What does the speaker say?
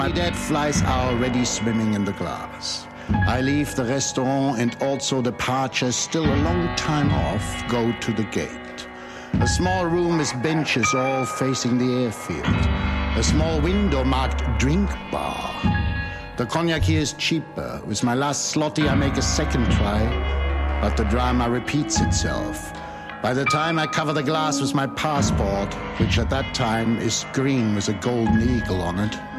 My dead flies are already swimming in the glass. I leave the restaurant and also departure still a long time off, go to the gate. A small room with benches all facing the airfield. A small window marked drink bar. The cognac here is cheaper. With my last slotty I make a second try, but the drama repeats itself. By the time I cover the glass with my passport, which at that time is green with a golden eagle on it,